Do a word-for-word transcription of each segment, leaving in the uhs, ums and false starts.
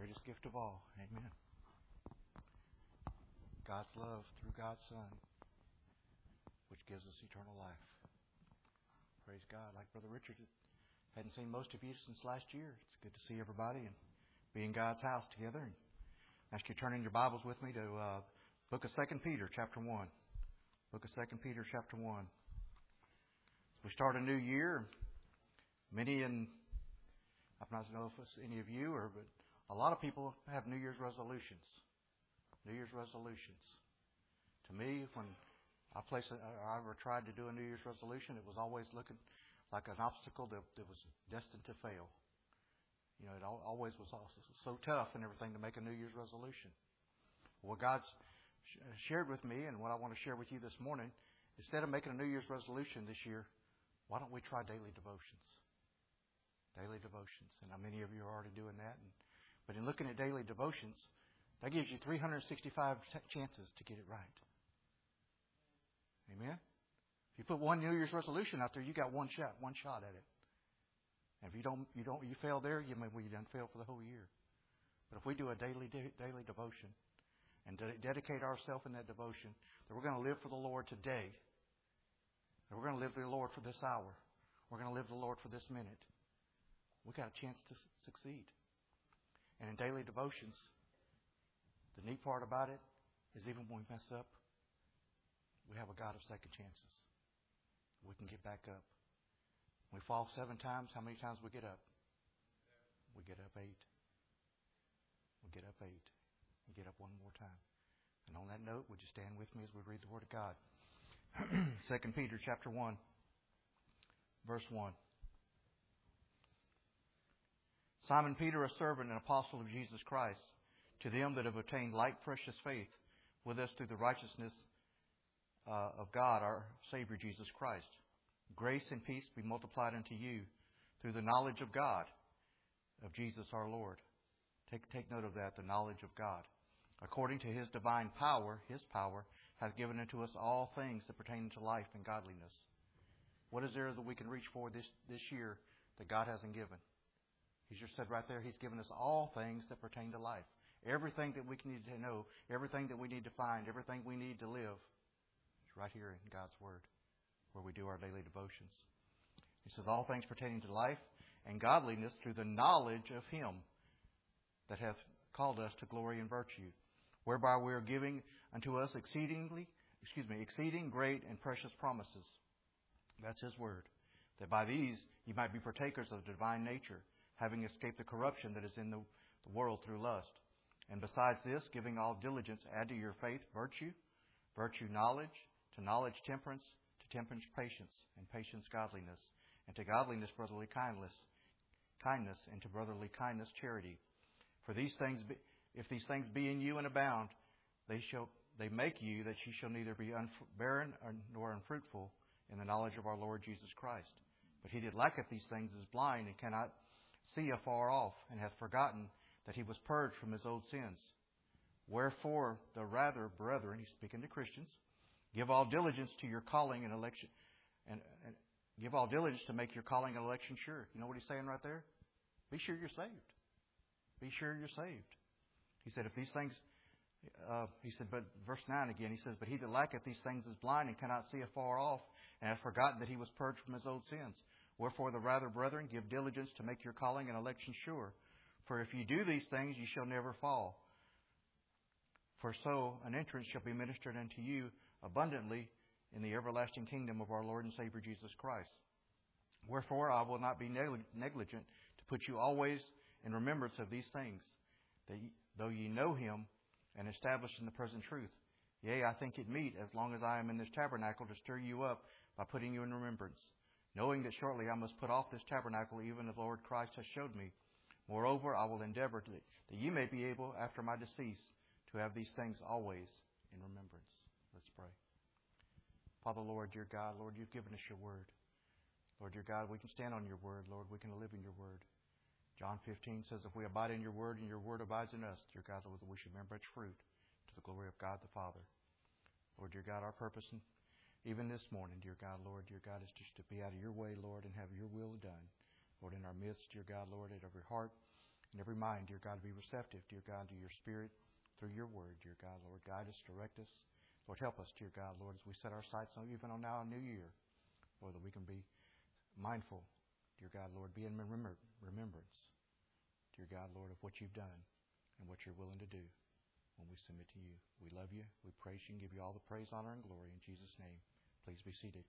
greatest gift of all. Amen. God's love through God's Son, which gives us eternal life. Praise God. Like Brother Richard, hadn't seen most of you since last year. It's good to see everybody and be in God's house together. And I ask you to turn in your Bibles with me to uh, Book of Second Peter, chapter one. Book of Second Peter, chapter one. We start a new year. Many, and I don't know if it's any of you, or but a lot of people have New Year's resolutions. New Year's resolutions. To me, when I place, a, I ever tried to do a New Year's resolution, it was always looking like an obstacle that, that was destined to fail. You know, it always was so tough and everything to make a New Year's resolution. What God's shared with me, and what I want to share with you this morning, instead of making a New Year's resolution this year, why don't we try daily devotions? Daily devotions. And how many of you are already doing that? And, but in looking at daily devotions, that gives you three hundred sixty-five t- chances to get it right. Amen? If you put one New Year's resolution out there, you got one shot, one shot at it. And if you don't, you don't, you fail there, you may well you done fail for the whole year. But if we do a daily daily devotion and de- dedicate ourselves in that devotion, that we're going to live for the Lord today. That we're going to live for the Lord for this hour. We're going to live for the Lord for this minute. We got a chance to succeed. And in daily devotions, the neat part about it is even when we mess up, we have a God of second chances. We can get back up. When we fall seven times, how many times we get up? We get up eight. We get up eight. We get up one more time. And on that note, would you stand with me as we read the Word of God? Second Peter chapter one, verse one. Simon Peter, a servant and apostle of Jesus Christ, to them that have obtained like precious faith with us through the righteousness uh, of God, our Savior Jesus Christ. Grace and peace be multiplied unto you through the knowledge of God, of Jesus our Lord. Take, take note of that, the knowledge of God. According to His divine power, His power, hath given unto us all things that pertain to life and godliness. What is there that we can reach for this, this year that God hasn't given? He's just said right there, He's given us all things that pertain to life. Everything that we need to know, everything that we need to find, everything we need to live is right here in God's Word, where we do our daily devotions. He says, all things pertaining to life and godliness through the knowledge of Him that hath called us to glory and virtue, whereby we are giving unto us exceedingly, excuse me, exceeding great and precious promises. That's His Word. That by these ye might be partakers of the divine nature, having escaped the corruption that is in the, the world through lust. And besides this, giving all diligence, add to your faith virtue, virtue knowledge, to knowledge temperance, to temperance patience, and patience godliness, and to godliness brotherly kindness, kindness, and to brotherly kindness charity. For these things, be, if these things be in you and abound, they shall they make you that ye shall neither be unf- barren or, nor unfruitful in the knowledge of our Lord Jesus Christ. But he that lacketh these things is blind and cannot see afar off, and hath forgotten that he was purged from his old sins. Wherefore, the rather, brethren, he's speaking to Christians, give all diligence to your calling and election, and, and give all diligence to make your calling and election sure. You know what he's saying right there? Be sure you're saved. Be sure you're saved. He said, if these things, uh, he said, but verse nine again, he says, but he that lacketh these things is blind and cannot see afar off, and hath forgotten that he was purged from his old sins. Wherefore, the rather, brethren, give diligence to make your calling and election sure. For if you do these things, ye shall never fall. For so an entrance shall be ministered unto you abundantly in the everlasting kingdom of our Lord and Savior Jesus Christ. Wherefore, I will not be negligent to put you always in remembrance of these things, that ye, though ye know Him and established in the present truth. Yea, I think it meet, as long as I am in this tabernacle, to stir you up by putting you in remembrance, knowing that shortly I must put off this tabernacle, even as the Lord Christ has showed me. Moreover, I will endeavor to, that ye may be able, after my decease, to have these things always in remembrance. Let's pray. Father, Lord, dear God, Lord, you've given us your word. Lord, dear God, we can stand on your word. Lord, we can live in your word. John fifteen says, if we abide in your word and your word abides in us, dear God, Lord, that we should bear much fruit to the glory of God the Father. Lord, dear God, our purpose, in, even this morning, dear God, Lord, dear God, is just to be out of your way, Lord, and have your will done. Lord, in our midst, dear God, Lord, at every heart, And every mind, dear God, be receptive, dear God, to your Spirit through your word, dear God. Lord, guide us, direct us. Lord, help us, dear God, Lord, as we set our sights on even on now a new year, Lord, that we can be mindful, dear God, Lord, be in remember, remembrance, dear God, Lord, of what you've done and what you're willing to do when we submit to you. We love you. We praise you and give you all the praise, honor, and glory in Jesus' name. Please be seated.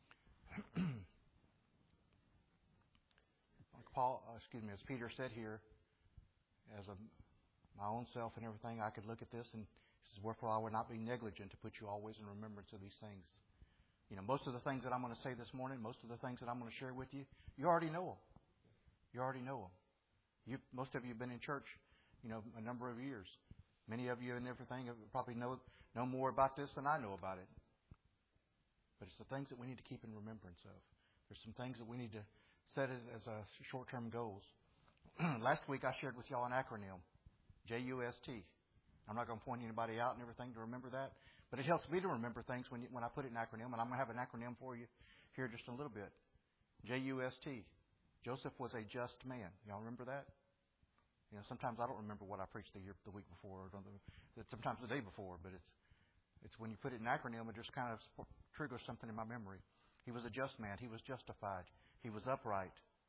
Like Paul, uh, excuse me, as Peter said here, as a, my own self and everything, I could look at this and he says, wherefore I would not be negligent to put you always in remembrance of these things. You know, most of the things that I'm going to say this morning, most of the things that I'm going to share with you, you already know them. You already know them. You, most of you have been in church, you know, a number of years. Many of you and everything probably know know more about this than I know about it. But it's the things that we need to keep in remembrance of. There's some things that we need to set as, as a short-term goals. Last week I shared with y'all an acronym, J U S T. I'm not going to point anybody out and everything to remember that, but it helps me to remember things when you, when I put it in acronym, and I'm going to have an acronym for you here just in a little bit. J U S T. Joseph was a just man. Y'all remember that? You know, sometimes I don't remember what I preached the year, the week before, or the, sometimes the day before, but it's it's when you put it in acronym, it just kind of triggers something in my memory. He was a just man. He was justified. He was upright.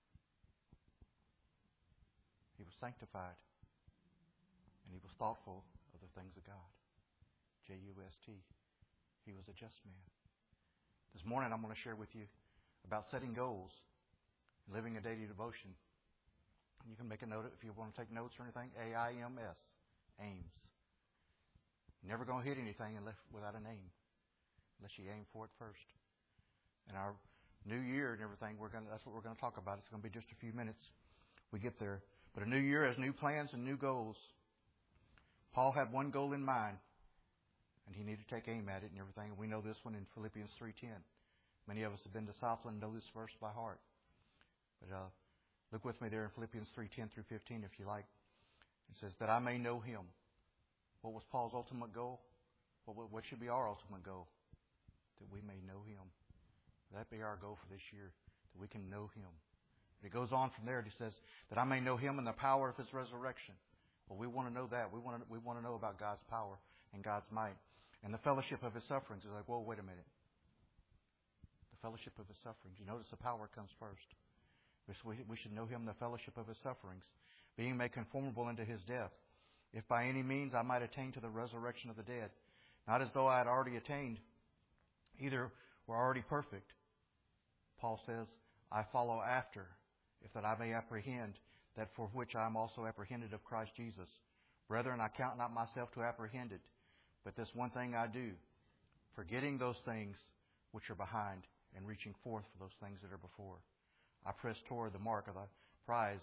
He was sanctified. And he was thoughtful of the things of God. J U S T. He was a just man. This morning I'm going to share with you about setting goals, living a daily devotion. You can make a note if you want to take notes or anything. A I M S. Aims. You're never going to hit anything unless without an aim. Unless you aim for it first. And our new year and everything, we're going to, that's what we're going to talk about. It's going to be just a few minutes we get there. But a new year has new plans and new goals. Paul had one goal in mind, and he needed to take aim at it and everything. And we know this one in Philippians three ten. Many of us have been to Southland and know this verse by heart. But uh, look with me there in Philippians three ten through fifteen, if you like. It says, that I may know him. What was Paul's ultimate goal? What, what should be our ultimate goal? That we may know him. That be our goal for this year, that we can know him. But it goes on from there. It says, that I may know him in the power of his resurrection. Well, we want to know that. We want to, we want to know about God's power and God's might. And the fellowship of his sufferings. It's like, whoa, wait a minute. The fellowship of his sufferings. You notice the power comes first. We should know him in the fellowship of his sufferings, being made conformable unto his death, if by any means I might attain to the resurrection of the dead. Not as though I had already attained, either were already perfect. Paul says, I follow after, if that I may apprehend that for which I am also apprehended of Christ Jesus. Brethren, I count not myself to apprehend it, but this one thing I do, forgetting those things which are behind and reaching forth for those things that are before. I press toward the mark of the prize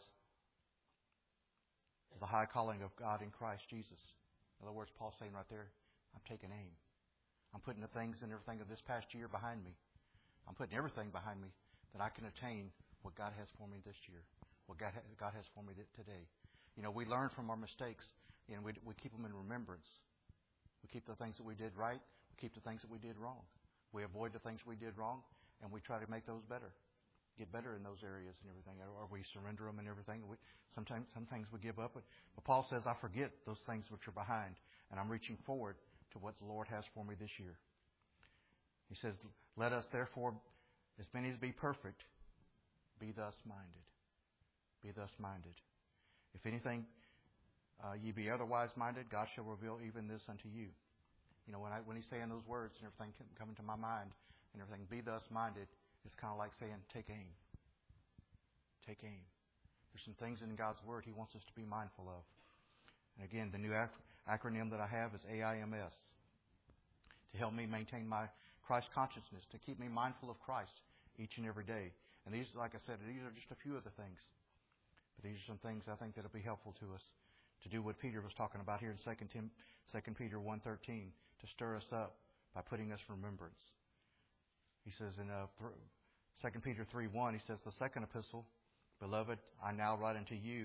of the high calling of God in Christ Jesus. In other words, Paul's saying right there, I'm taking aim. I'm putting the things and everything of this past year behind me. I'm putting everything behind me that I can attain what God has for me this year, what God God has for me today. You know, we learn from our mistakes, and we we keep them in remembrance. We keep the things that we did right. We keep the things that we did wrong. We avoid the things we did wrong, and we try to make those better. Get better in those areas and everything, or we surrender them and everything. We, sometimes, sometimes we give up. But, but Paul says, I forget those things which are behind, and I'm reaching forward to what the Lord has for me this year. He says, let us therefore, as many as be perfect, be thus minded. Be thus minded. If anything, uh, ye be otherwise minded, God shall reveal even this unto you. You know, when I when he's saying those words and everything coming to my mind and everything, be thus minded. It's kind of like saying, take aim. Take aim. There's some things in God's Word He wants us to be mindful of. And again, the new ac- acronym that I have is A I M S. To help me maintain my Christ consciousness, to keep me mindful of Christ each and every day. And these, like I said, these are just a few of the things. But these are some things I think that will be helpful to us to do what Peter was talking about here in Second Peter one thirteen, to stir us up by putting us in remembrance. He says in uh, Second Peter three one, he says, the second epistle, beloved, I now write unto you,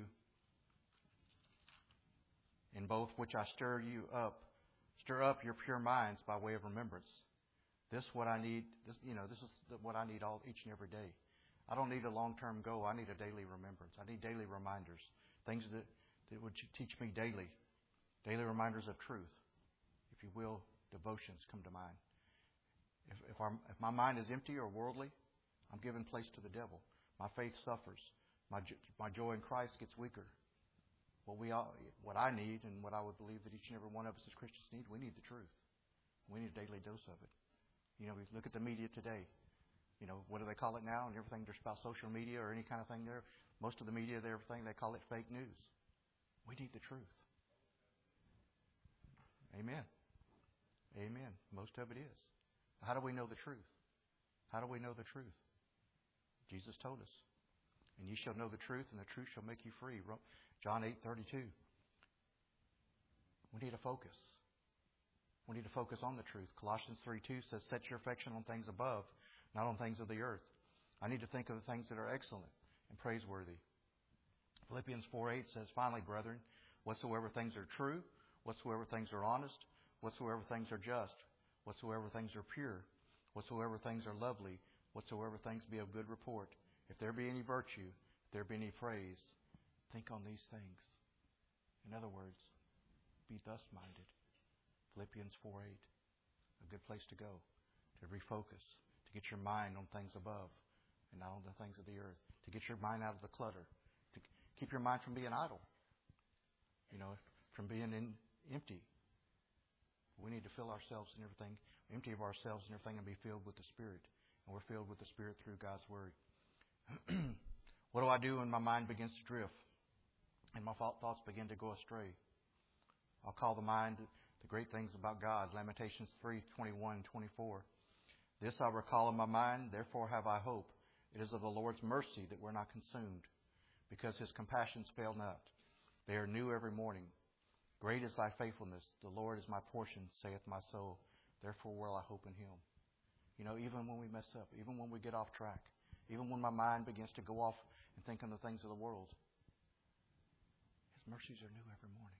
in both which I stir you up, stir up your pure minds by way of remembrance. This is what I need. This, you know, this is what I need all each and every day. I don't need a long-term goal. I need a daily remembrance. I need daily reminders, things that that would teach me daily, daily reminders of truth. If you will, devotions come to mind. If, if, our, if my mind is empty or worldly, I'm giving place to the devil. My faith suffers. My, my joy in Christ gets weaker. What we all, what I need and what I would believe that each and every one of us as Christians need, we need the truth. We need a daily dose of it. You know, we look at the media today. You know, what do they call it now? And everything there's about social media or any kind of thing there. Most of the media, everything, they call it fake news. We need the truth. Amen. Amen. Most of it is. How do we know the truth? How do we know the truth? Jesus told us. And ye shall know the truth, and the truth shall make you free. John eight thirty-two. We need to focus. We need to focus on the truth. Colossians three two says, set your affection on things above, not on things of the earth. I need to think of the things that are excellent and praiseworthy. Philippians four eight says, finally, brethren, whatsoever things are true, whatsoever things are honest, whatsoever things are just, whatsoever things are pure, whatsoever things are lovely, whatsoever things be of good report, if there be any virtue, if there be any praise, think on these things. In other words, be thus minded. Philippians four eight, a good place to go, to refocus, to get your mind on things above and not on the things of the earth, to get your mind out of the clutter, to keep your mind from being idle, you know, from being in, empty. We need to fill ourselves and everything, empty of ourselves and everything, and be filled with the Spirit. And we're filled with the Spirit through God's Word. What do I do when my mind begins to drift and my thoughts begin to go astray? I'll call the mind the great things about God. Lamentations three twenty-one and twenty-four. This I recall in my mind, therefore have I hope. It is of the Lord's mercy that we're not consumed, because His compassions fail not. They are new every morning. Great is thy faithfulness. The Lord is my portion, saith my soul. Therefore will I hope in Him. You know, even when we mess up, even when we get off track, even when my mind begins to go off and think on the things of the world, His mercies are new every morning.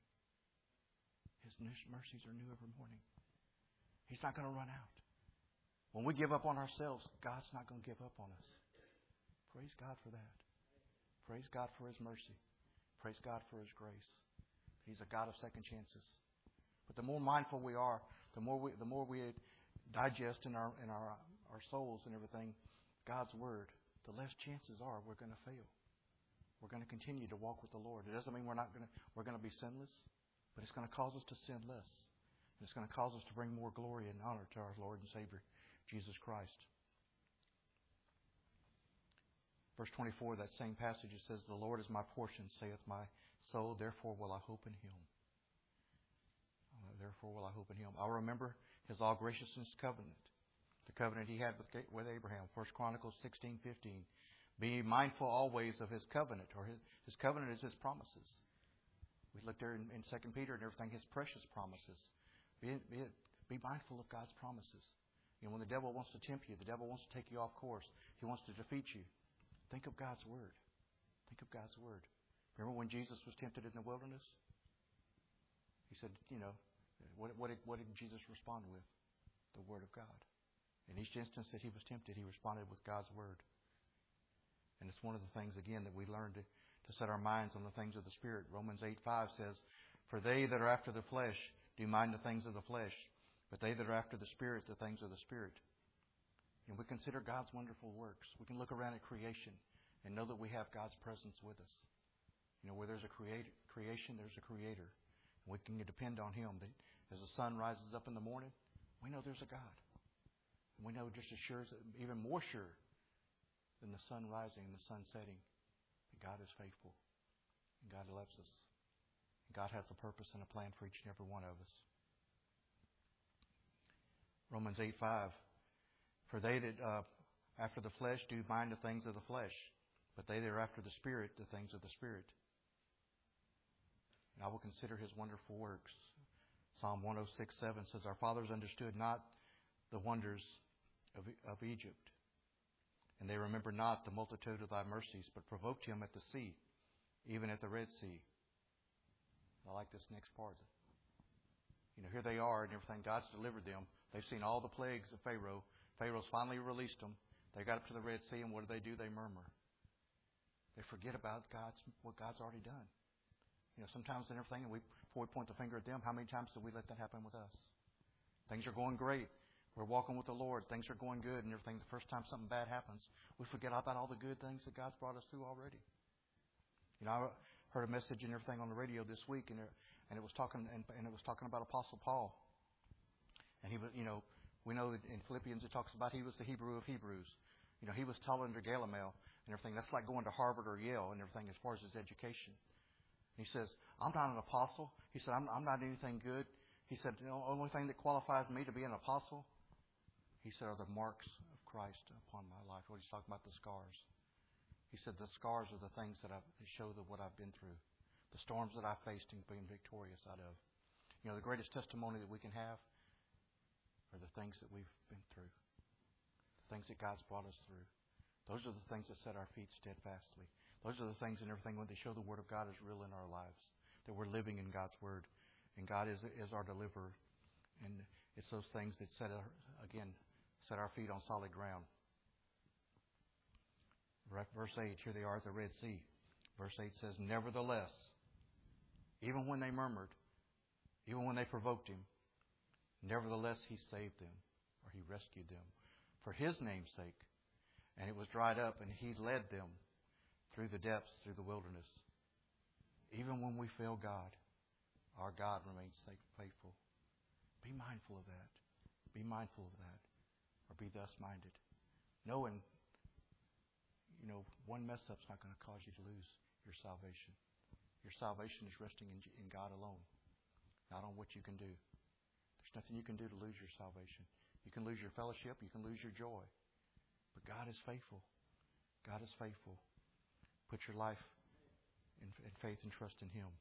His mercies are new every morning. He's not going to run out. When we give up on ourselves, God's not going to give up on us. Praise God for that. Praise God for His mercy. Praise God for His grace. He's a God of second chances. But the more mindful we are, the more we, the more we digest in our in our our souls and everything God's Word, the less chances are we're going to fail. We're going to continue to walk with the Lord. It doesn't mean we're not going to we're going to be sinless, but it's going to cause us to sin less. And it's going to cause us to bring more glory and honor to our Lord and Savior, Jesus Christ. Verse twenty-four, that same passage, it says, the Lord is my portion, saith my soul, therefore will I hope in Him. Uh, therefore will I hope in Him. I'll remember His all-graciousness covenant, the covenant He had with, with Abraham. First Chronicles sixteen fifteen. Be mindful always of His covenant, or His, his covenant is His promises. We looked there in, in Second Peter and everything, His precious promises. Be, be, be mindful of God's promises. You know, when the devil wants to tempt you, the devil wants to take you off course, he wants to defeat you. Think of God's Word. Think of God's Word. Remember when Jesus was tempted in the wilderness? He said, you know, what, what, did, what did Jesus respond with? The Word of God. In each instance that He was tempted, He responded with God's Word. And it's one of the things, again, that we learn to, to set our minds on the things of the Spirit. Romans eight five says, for they that are after the flesh do mind the things of the flesh, but they that are after the Spirit, the things of the Spirit. And we consider God's wonderful works. We can look around at creation and know that we have God's presence with us. You know, where there's a creator, creation, there's a Creator. And we can depend on Him. That as the sun rises up in the morning, we know there's a God. And we know just as sure, even more sure than the sun rising and the sun setting, that God is faithful. And God loves us. And God has a purpose and a plan for each and every one of us. Romans eight five. For they that uh, after the flesh do mind the things of the flesh, but they that are after the Spirit, the things of the Spirit. And I will consider His wonderful works. Psalm one oh six seven says, our fathers understood not the wonders of, of Egypt, and they remembered not the multitude of thy mercies, but provoked him at the sea, even at the Red Sea. I like this next part. You know, here they are and everything. God's delivered them. They've seen all the plagues of Pharaoh. Pharaoh's finally released them. They got up to the Red Sea, and what do they do? They murmur. They forget about God's what God's already done. You know, sometimes and everything, and we, before we point the finger at them, how many times do we let that happen with us? Things are going great. We're walking with the Lord. Things are going good and everything. The first time something bad happens, we forget about all the good things that God's brought us through already. You know, I heard a message and everything on the radio this week, and it, and it was talking and, and it was talking about Apostle Paul. And he was, you know, we know that in Philippians it talks about he was the Hebrew of Hebrews. You know, he was taller than Gamaliel and everything. That's like going to Harvard or Yale and everything as far as his education. And he says, I'm not an apostle. He said, I'm, I'm not anything good. He said, the only thing that qualifies me to be an apostle, he said, are the marks of Christ upon my life. What he's talking about, the scars. He said, the scars are the things that, I, that show that what I've been through. The storms that I faced and been victorious out of. You know, the greatest testimony that we can have are the things that we've been through. The things that God's brought us through. Those are the things that set our feet steadfastly. Those are the things and everything when they show the Word of God is real in our lives. That we're living in God's Word. And God is is our deliverer. And it's those things that set, our, again, set our feet on solid ground. Verse eight, here they are at the Red Sea. Verse eight says, nevertheless, even when they murmured, even when they provoked Him, nevertheless, He saved them, or He rescued them, for His name's sake. And it was dried up, and He led them through the depths, through the wilderness. Even when we fail God, our God remains faithful. Be mindful of that. Be mindful of that. Or be thus minded. Knowing, you know, one mess up's not going to cause you to lose your salvation. Your salvation is resting in, in God alone, not on what you can do. There's nothing you can do to lose your salvation. You can lose your fellowship. You can lose your joy. But God is faithful. God is faithful. Put your life in, in faith and trust in Him.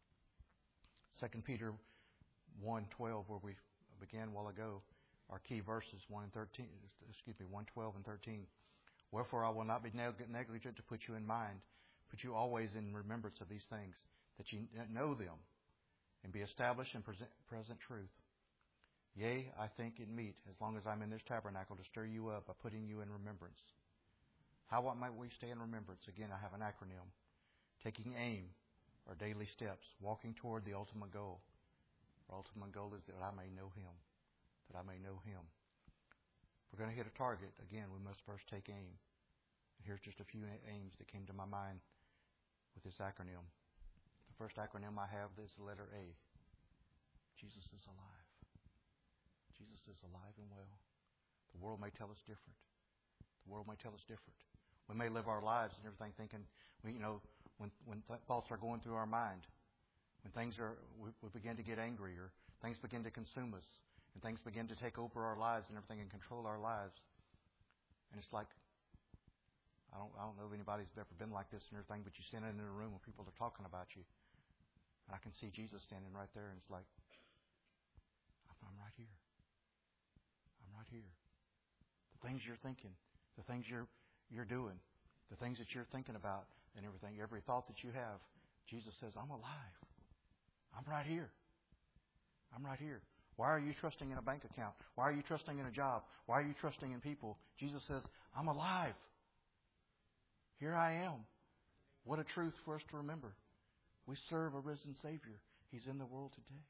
Second Peter one twelve, where we began a while ago, our key verses one and thirteen. Excuse me, one twelve and thirteen. Wherefore I will not be negligent to put you in mind, put you always in remembrance of these things, that you know them, and be established in present, present truth. Yea, I think it meet, as long as I'm in this tabernacle, to stir you up by putting you in remembrance. How what might we stay in remembrance? Again, I have an acronym. Taking aim, or daily steps, walking toward the ultimate goal. Our ultimate goal is that I may know Him. That I may know Him. If we're going to hit a target, again, we must first take aim. And here's just a few aims that came to my mind with this acronym. The first acronym I have is the letter A. Jesus is alive. Jesus is alive and well. The world may tell us different. The world may tell us different. We may live our lives and everything thinking, we, you know, when when th- thoughts are going through our mind, when things are, we, we begin to get angry, or things begin to consume us, and things begin to take over our lives and everything and control our lives. And it's like, I don't I don't know if anybody's ever been like this and everything, but you stand in a room where people are talking about you, and I can see Jesus standing right there, and it's like, I'm, I'm right here. I'm right here. The things you're thinking, the things you're you're doing, the things that you're thinking about and everything, every thought that you have, Jesus says, I'm alive. I'm right here. I'm right here. Why are you trusting in a bank account? Why are you trusting in a job? Why are you trusting in people? Jesus says, I'm alive. Here I am. What a truth for us to remember. We serve a risen Savior. He's in the world today.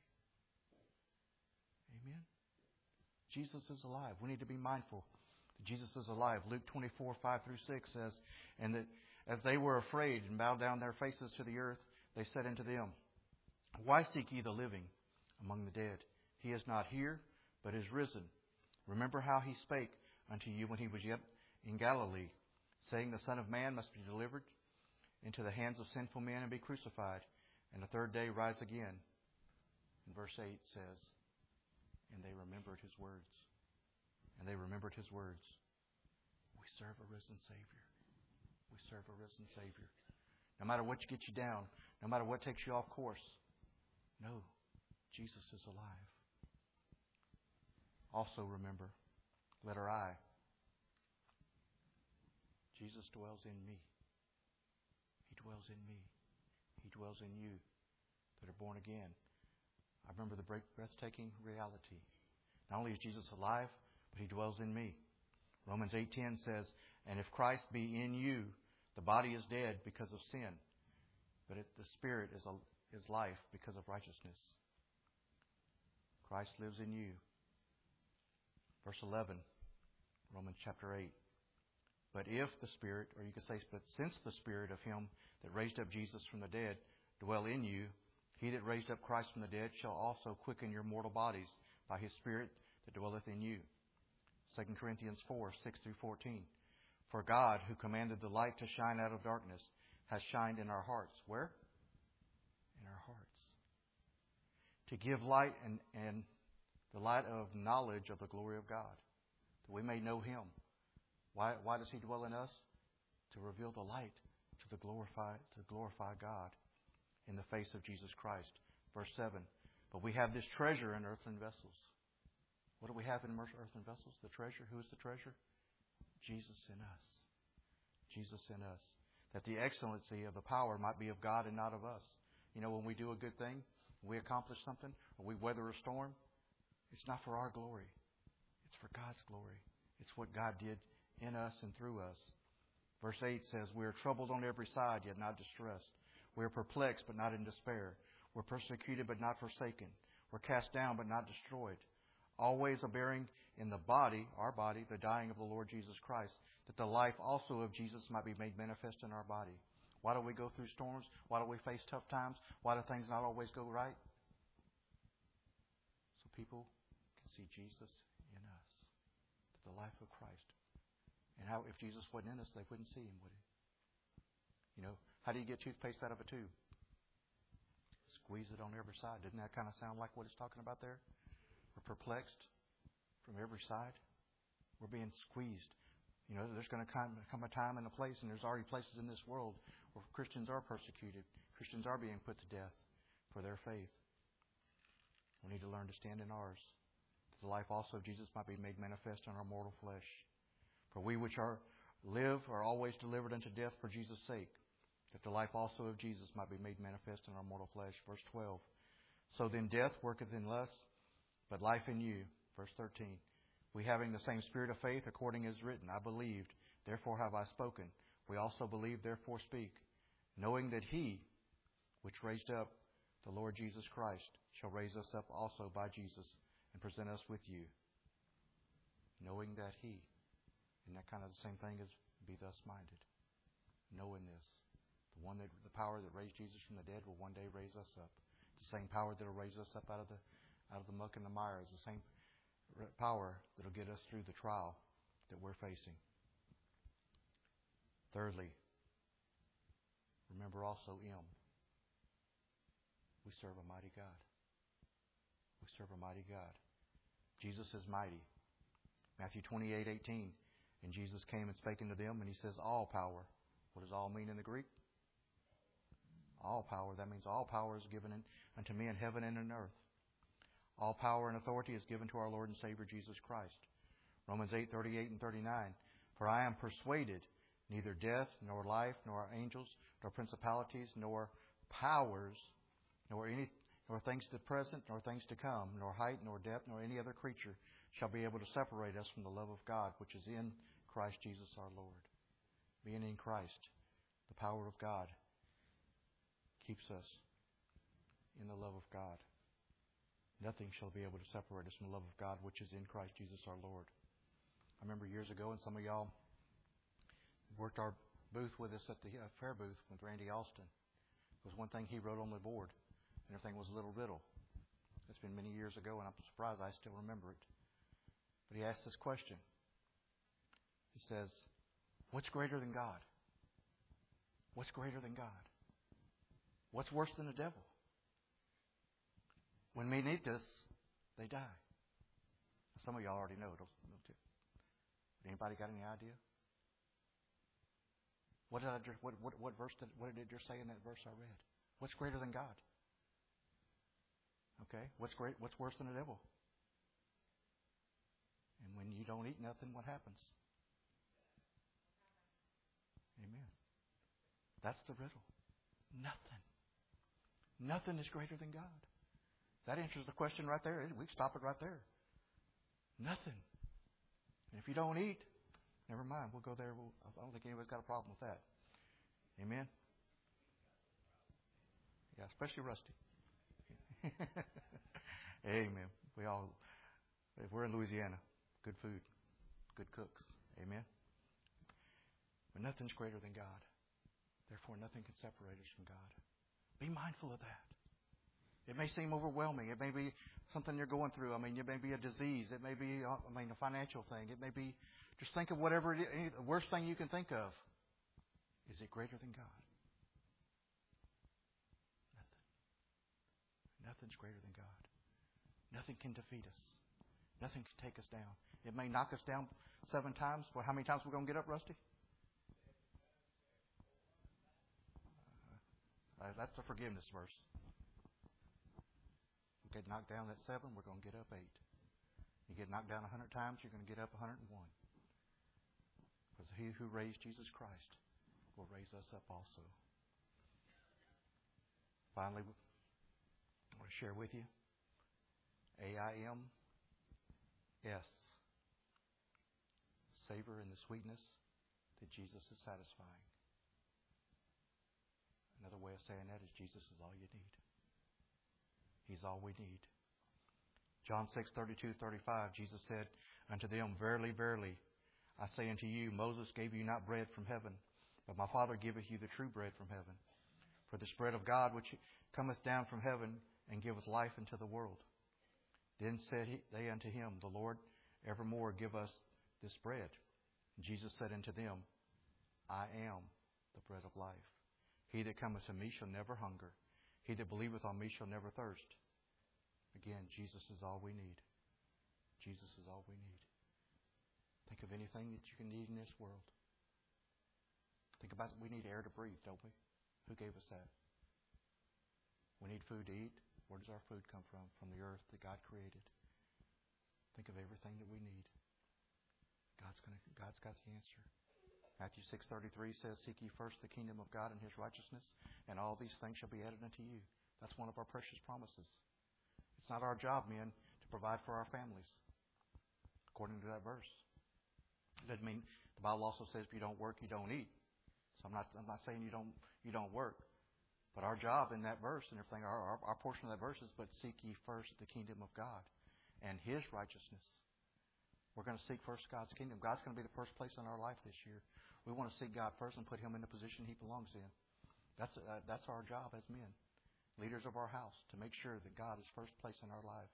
Amen. Jesus is alive. We need to be mindful that Jesus is alive. Luke twenty-four, five through six says, and that as they were afraid and bowed down their faces to the earth, they said unto them, why seek ye the living among the dead? He is not here, but is risen. Remember how He spake unto you when He was yet in Galilee, saying, the Son of Man must be delivered into the hands of sinful men and be crucified, and the third day rise again. And verse eight says, and they remembered His words. And they remembered His words. We serve a risen Savior. We serve a risen Savior. No matter what gets you down, no matter what takes you off course, no, Jesus is alive. Also remember, letter I, Jesus dwells in me. He dwells in me. He dwells in you that are born again. I remember the breathtaking reality. Not only is Jesus alive, but He dwells in me. Romans eight ten says, and if Christ be in you, the body is dead because of sin, but it, the Spirit is, is life because of righteousness. Christ lives in you. Verse eleven, Romans chapter eight. But if the Spirit, or you could say, but since the Spirit of Him that raised up Jesus from the dead dwell in you, He that raised up Christ from the dead shall also quicken your mortal bodies by His Spirit that dwelleth in you. Second Corinthians four, six through fourteen. For God, who commanded the light to shine out of darkness, has shined in our hearts. Where? In our hearts. To give light and, and the light of knowledge of the glory of God, that we may know Him. Why, why does He dwell in us? To reveal the light, to the glorify, to glorify God in the face of Jesus Christ. Verse seven. But we have this treasure in earthen vessels. What do we have in earthen vessels? The treasure. Who is the treasure? Jesus in us. Jesus in us. That the excellency of the power might be of God and not of us. You know, when we do a good thing, when we accomplish something, or we weather a storm, it's not for our glory. It's for God's glory. It's what God did in us and through us. Verse eight says, we are troubled on every side, yet not distressed. We are perplexed, but not in despair. We're persecuted, but not forsaken. We're cast down, but not destroyed. Always bearing in the body, our body, the dying of the Lord Jesus Christ, that the life also of Jesus might be made manifest in our body. Why do we go through storms? Why do we face tough times? Why do things not always go right? So people can see Jesus in us. The life of Christ. And how, if Jesus wasn't in us, they wouldn't see Him, would He? You know, how do you get toothpaste out of a tube? Squeeze it on every side. Doesn't that kind of sound like what it's talking about there? We're perplexed from every side. We're being squeezed. You know, there's going to come, come a time and a place, and there's already places in this world where Christians are persecuted. Christians are being put to death for their faith. We need to learn to stand in ours. That the life also of Jesus might be made manifest in our mortal flesh. For we which are live are always delivered unto death for Jesus' sake, that the life also of Jesus might be made manifest in our mortal flesh. Verse twelve. So then death worketh in us, but life in you. Verse thirteen. We having the same spirit of faith, according as written, I believed, therefore have I spoken. We also believe, therefore speak, knowing that He, which raised up the Lord Jesus Christ, shall raise us up also by Jesus, and present us with you. Knowing that He. Isn't that kind of the same thing as be thus minded? Knowing this. The one that, the power that raised Jesus from the dead will one day raise us up. It's the same power that will raise us up out of the out of the muck and the mire. It's the same power that will get us through the trial that we're facing. Thirdly, remember also Him. We serve a mighty God. We serve a mighty God. Jesus is mighty. Matthew twenty-eight eighteen. And Jesus came and spake unto them, and He says, all power. What does all mean in the Greek? All power. That means all power is given in, unto me in heaven and in earth. All power and authority is given to our Lord and Savior Jesus Christ. Romans eight thirty-eight and thirty-nine. For I am persuaded neither death, nor life, nor angels, nor principalities, nor powers, nor any nor things to present, nor things to come, nor height, nor depth, nor any other creature shall be able to separate us from the love of God, which is in Christ Jesus our Lord. Being in Christ, the power of God keeps us in the love of God. Nothing shall be able to separate us from the love of God, which is in Christ Jesus our Lord. I remember years ago, and some of y'all worked our booth with us at the uh, fair booth with Randy Alston. It was one thing he wrote on the board, and everything was a little riddle. It's been many years ago, and I'm surprised I still remember it. But he asked this question. He says, what's greater than God? What's greater than God? What's worse than the devil? When men eat this, they die. Some of y'all already know. Don't, don't you? Anybody got any idea? What did I just, what, what, what verse did, what did it just say in that verse I read? What's greater than God? Okay, what's great? What's worse than the devil? And when you don't eat nothing, what happens? Amen. That's the riddle. Nothing. Nothing is greater than God. That answers the question right there. We can stop it right there. Nothing. And if you don't eat, never mind. We'll go there. We'll, I don't think anybody's got a problem with that. Amen. Yeah, especially Rusty. Amen. We all, if we're in Louisiana, good food, good cooks. Amen. But nothing's greater than God. Therefore, nothing can separate us from God. Be mindful of that. It may seem overwhelming. It may be something you're going through. I mean, it may be a disease. It may be, I mean, a financial thing. It may be, just think of whatever, it is, the worst thing you can think of. Is it greater than God? Nothing. Nothing's greater than God. Nothing can defeat us. Nothing can take us down. It may knock us down seven times. Well, how many times are we going to get up, Rusty? Uh, that's the forgiveness verse. You get knocked down at seven, we're going to get up eight. You get knocked down a hundred times, you're going to get up a hundred and one. Because he who raised Jesus Christ will raise us up also. Finally, I want to share with you A I M S. Savor in the sweetness that Jesus is satisfying. Another way of saying that is Jesus is all you need. He's all we need. John six, thirty-two, thirty-five, Jesus said unto them, Verily, verily, I say unto you, Moses gave you not bread from heaven, but my Father giveth you the true bread from heaven. For this bread of God which cometh down from heaven, and giveth life unto the world. Then said he, they unto him, The Lord, evermore give us this bread. And Jesus said unto them, I am the bread of life. He that cometh to me shall never hunger. He that believeth on me shall never thirst. Again, Jesus is all we need. Jesus is all we need. Think of anything that you can need in this world. Think about it. We need air to breathe, don't we? Who gave us that? We need food to eat. Where does our food come from? From the earth that God created. Think of everything that we need. God's gonna, God's got the answer. Matthew six thirty-three says, Seek ye first the kingdom of God and His righteousness, and all these things shall be added unto you. That's one of our precious promises. It's not our job, men, to provide for our families, according to that verse. It doesn't mean, the Bible also says if you don't work, you don't eat. So I'm not, I'm not saying you don't, you don't work. But our job in that verse and everything, our, our, our portion of that verse is, but seek ye first the kingdom of God and His righteousness. We're going to seek first God's kingdom. God's going to be the first place in our life this year. We want to seek God first and put Him in the position He belongs in. That's uh, that's our job as men, leaders of our house, to make sure that God is first place in our life.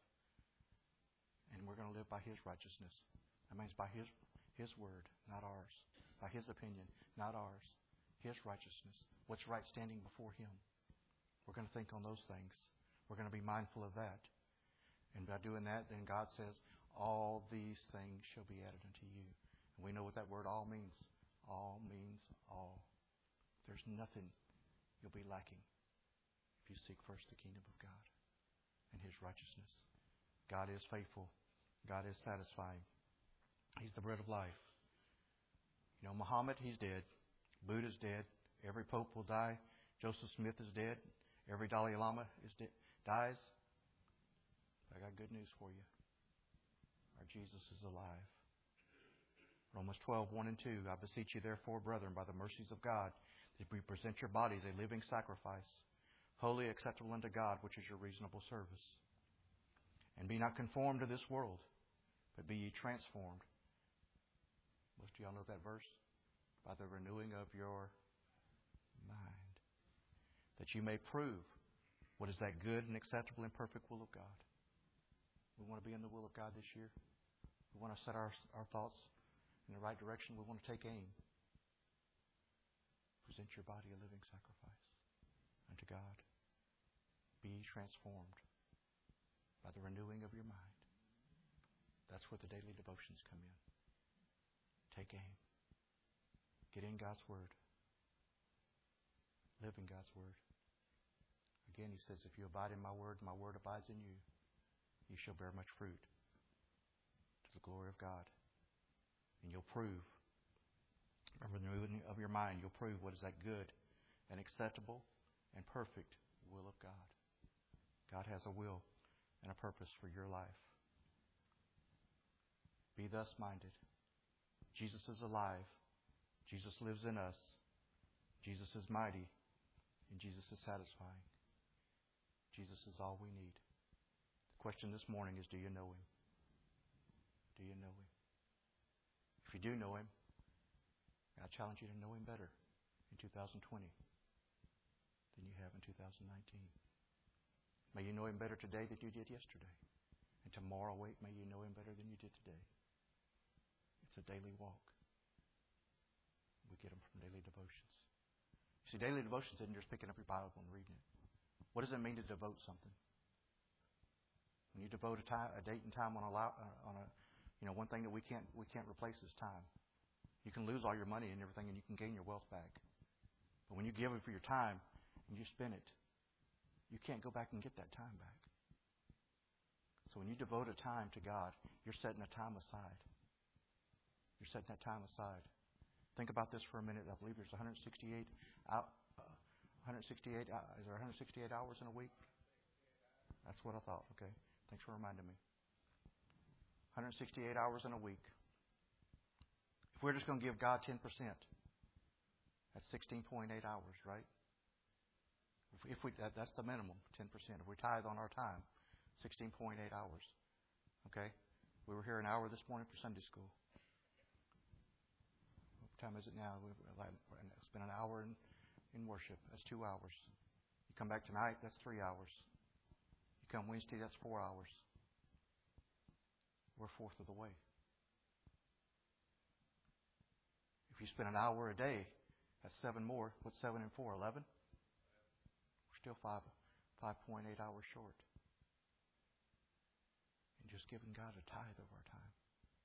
And we're going to live by His righteousness. That means by His His word, not ours. By His opinion, not ours. His righteousness. What's right standing before Him. We're going to think on those things. We're going to be mindful of that. And by doing that, then God says, all these things shall be added unto you. And we know what that word all means. All means all. There's nothing you'll be lacking if you seek first the kingdom of God and His righteousness. God is faithful. God is satisfying. He's the bread of life. You know, Muhammad, he's dead. Buddha's dead. Every pope will die. Joseph Smith is dead. Every Dalai Lama is de- dies. But I got good news for you. Our Jesus is alive. Romans twelve, one and two. I beseech you, therefore, brethren, by the mercies of God, that we present your bodies a living sacrifice, holy, acceptable unto God, which is your reasonable service. And be not conformed to this world, but be ye transformed. Most of y'all know that verse. By the renewing of your mind, that you may prove what is that good and acceptable and perfect will of God. We want to be in the will of God this year. We want to set our, our thoughts in the right direction. We want to take aim. Present your body a living sacrifice unto God. Be transformed by the renewing of your mind. That's where the daily devotions come in. Take aim. Get in God's Word. Live in God's Word. Again, He says, if you abide in my Word, my Word abides in you, you shall bear much fruit to the glory of God. And you'll prove, by the renewing of your mind, you'll prove what is that good and acceptable and perfect will of God. God has a will and a purpose for your life. Be thus minded. Jesus is alive. Jesus lives in us. Jesus is mighty. And Jesus is satisfying. Jesus is all we need. The question this morning is, do you know Him? Do you know Him? If you do know Him, I challenge you to know Him better in two thousand twenty than you have in two thousand nineteen. May you know Him better today than you did yesterday. And tomorrow, wait, may you know Him better than you did today. It's a daily walk. We get them from daily devotions. See, daily devotions isn't just picking up your Bible and reading it. What does it mean to devote something? When you devote a, time, a date and time on a, on a, you know, one thing that we can't we can't replace is time. You can lose all your money and everything, and you can gain your wealth back. But when you give it for your time and you spend it, you can't go back and get that time back. So when you devote a time to God, you're setting a time aside. You're setting that time aside. Think about this for a minute. I believe there's one hundred sixty-eight out, uh, one hundred sixty-eight. Uh, is there one hundred sixty-eight hours in a week? That's what I thought. Okay, thanks for reminding me. one hundred sixty-eight hours in a week. If we're just going to give God ten percent, that's sixteen point eight hours, right? If, if we that, that's the minimum, ten percent. If we tithe on our time, sixteen point eight hours. Okay, we were here an hour this morning for Sunday school. What time is it now? We've spent an hour in, in worship. That's two hours. You come back tonight, that's three hours. You come Wednesday, that's four hours. We're a fourth of the way. If you spend an hour a day, that's seven more. What's seven and four? Eleven? We're still five, five point eight hours short. And just giving God a tithe of our time.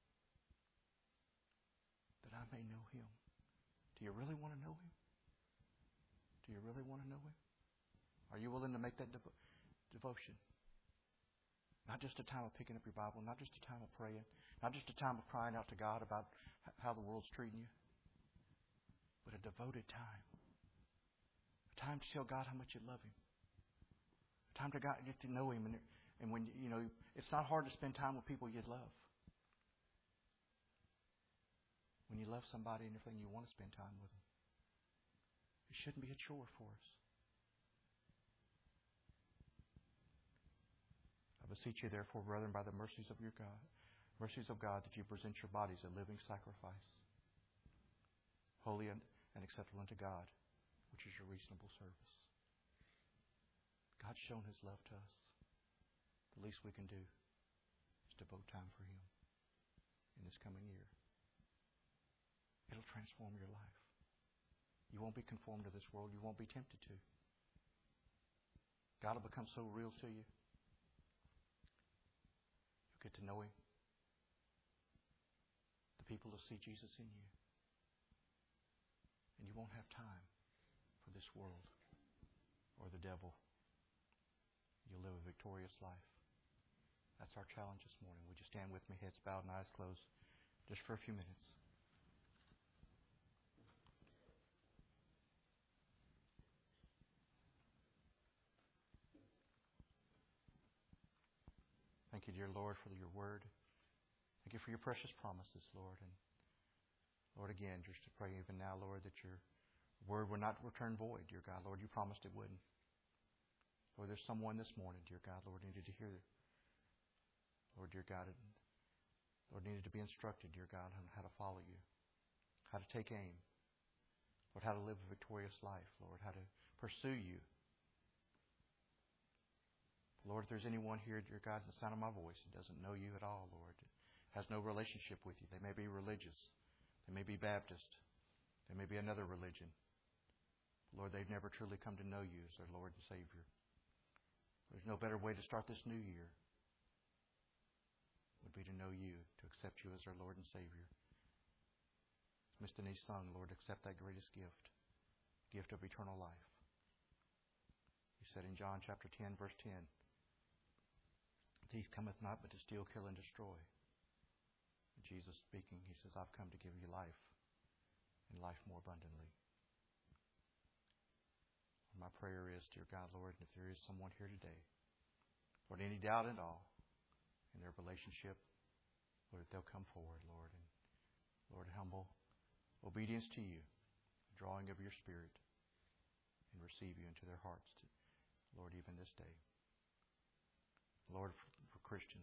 That I may know Him. Do you really want to know Him? Do you really want to know Him? Are you willing to make that devo- devotion? Not just a time of picking up your Bible, not just a time of praying, not just a time of crying out to God about how the world's treating you, but a devoted time. A time to tell God how much you love Him. A time to God, get to know Him. And, and when, you know, it's not hard to spend time with people you love. When you love somebody and everything, you want to spend time with them. It shouldn't be a chore for us. I beseech you, therefore, brethren, by the mercies of your God, mercies of God, that you present your bodies a living sacrifice, holy and, and acceptable unto God, which is your reasonable service. God's shown His love to us. The least we can do is devote time for Him in this coming year. It'll transform your life. You won't be conformed to this world. You won't be tempted to. God will become so real to you. You'll get to know Him. The people will see Jesus in you. And you won't have time for this world or the devil. You'll live a victorious life. That's our challenge this morning. Would you stand with me, heads bowed and eyes closed, just for a few minutes? Thank you, dear Lord, for your word. Thank you for your precious promises, Lord. And Lord, again, just to pray even now, Lord, that your word will not return void, dear God. Lord, you promised it wouldn't. Lord, there's someone this morning, dear God, Lord, needed to hear it. Lord, dear God, Lord, needed to be instructed, dear God, on how to follow you, how to take aim, Lord, how to live a victorious life, Lord, how to pursue you. Lord, if there's anyone here, dear God, in the sound of my voice that doesn't know you at all, Lord, has no relationship with you. They may be religious. They may be Baptist. They may be another religion. Lord, they've never truly come to know you as their Lord and Savior. There's no better way to start this new year would be to know you, to accept you as our Lord and Savior. As Miss Denise sung, Lord, accept that greatest gift, gift of eternal life. He said in John chapter ten, verse ten, thief cometh not but to steal, kill, and destroy. And Jesus speaking, He says, I've come to give you life, and life more abundantly. And my prayer is, dear God, Lord, if there is someone here today, Lord, any doubt at all in their relationship, Lord, they'll come forward, Lord, and Lord, humble obedience to you, drawing of your Spirit, and receive you into their hearts, to, Lord, even this day. Lord, for, for Christians.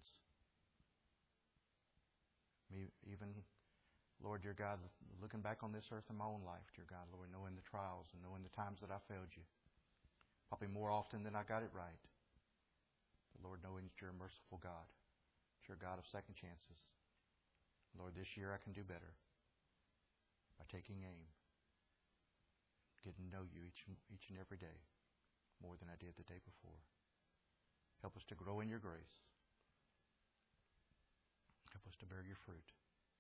Me, even, Lord, dear God, looking back on this earth in my own life, dear God, Lord, knowing the trials and knowing the times that I failed you, probably more often than I got it right. But Lord, knowing that you're a merciful God, that you're a God of second chances. Lord, this year I can do better by taking aim, getting to know you each, each and every day more than I did the day before. Help us to grow in your grace. Help us to bear your fruit.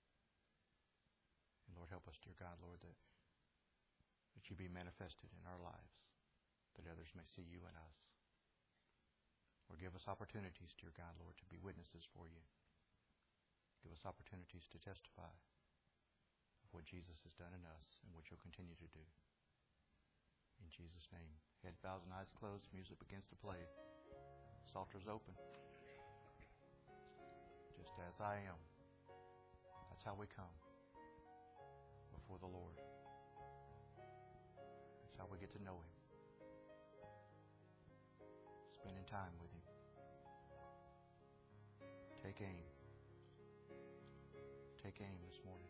And Lord, help us, dear God, Lord, that, that you be manifested in our lives, that others may see you in us. Lord, give us opportunities, dear God, Lord, to be witnesses for you. Give us opportunities to testify of what Jesus has done in us and what you'll continue to do. In Jesus' name. Head bows and eyes closed. Music begins to play. This altar's open. Just as I am. That's how we come before the Lord. That's how we get to know Him. Spending time with Him. Take aim. Take aim this morning.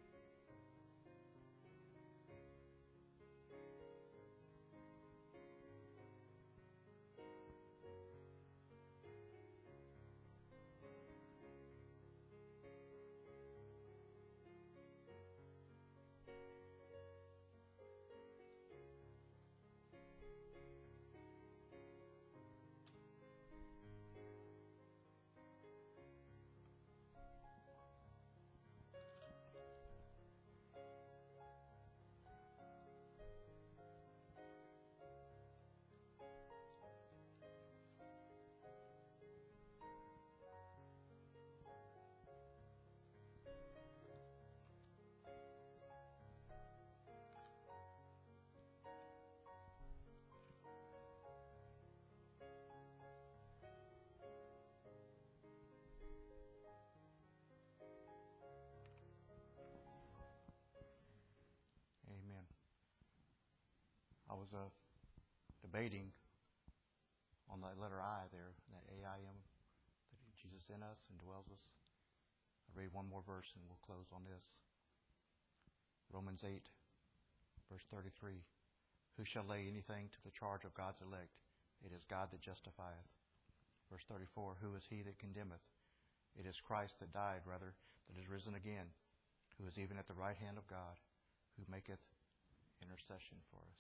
I was uh, debating on that letter I there, that A I M, that Jesus in us and dwells us. I'll read one more verse and we'll close on this. Romans eight, verse thirty-three. Who shall lay anything to the charge of God's elect? It is God that justifieth. Verse thirty-four. Who is he that condemneth? It is Christ that died, rather, that is risen again, who is even at the right hand of God, who maketh intercession for us.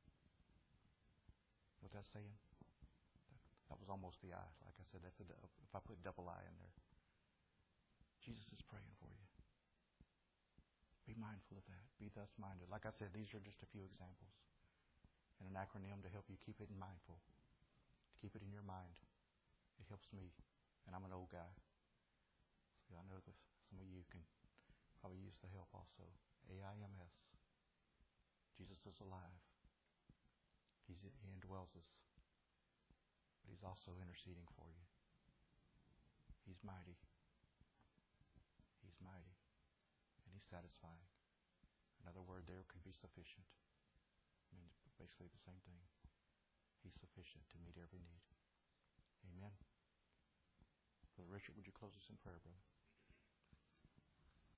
What's that saying? That, that was almost the I. Like I said, that's a, if I put double I in there. Jesus is praying for you. Be mindful of that. Be thus minded. Like I said, these are just a few examples. And an acronym to help you keep it in mindful. To keep it in your mind. It helps me. And I'm an old guy. So I know that some of you can probably use the help also. A I M S. Jesus is alive. He's, he indwells us. But He's also interceding for you. He's mighty. He's mighty. And He's satisfying. Another word there could be sufficient. It means basically the same thing. He's sufficient to meet every need. Amen. Brother Richard, would you close us in prayer, brother?